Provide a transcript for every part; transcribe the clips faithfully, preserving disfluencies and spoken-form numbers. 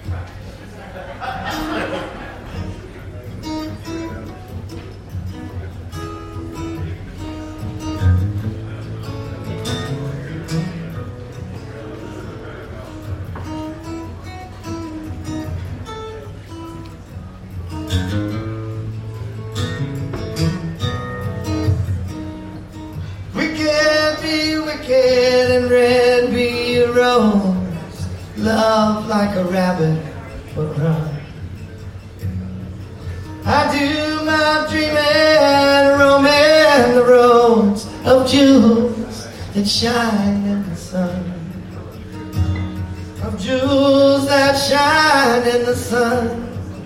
And red be a rose, love like a rabbit will run. I do my dreaming, roaming the roads of jewels that shine in the sun, of jewels that shine in the sun.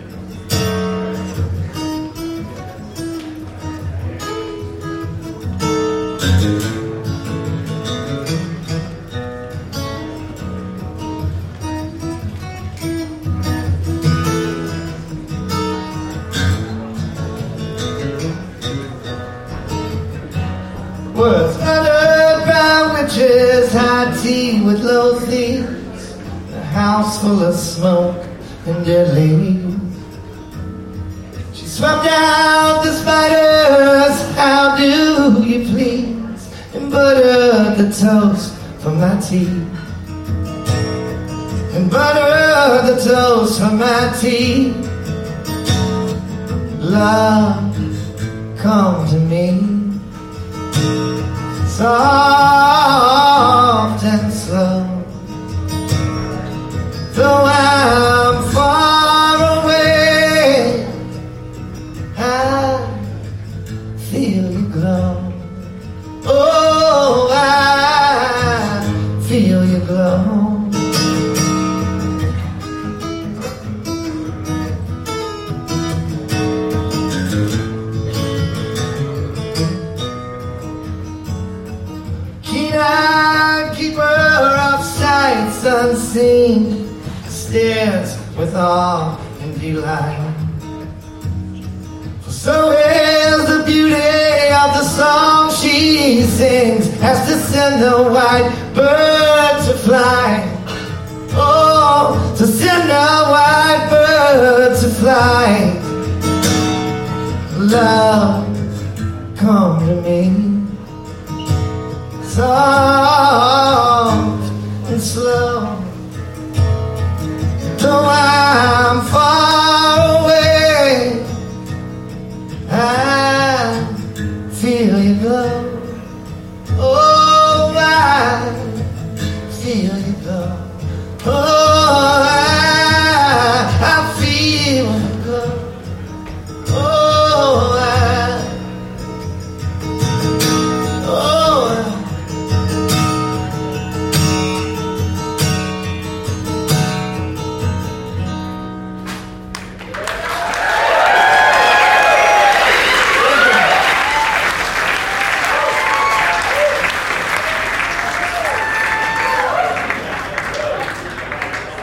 Words uttered by witches, high tea with low thieves, a house full of smoke and dead leaves. She swept out the spiders, how do you please, and buttered the toast for my tea, and buttered the toast for my tea. Love, come to me, soft and slow, though I'm far away, I feel you glow. Oh, I feel you glow. Keeper of sights unseen, stares with awe and delight. For so is the beauty of the song she sings, as to send the white bird to fly.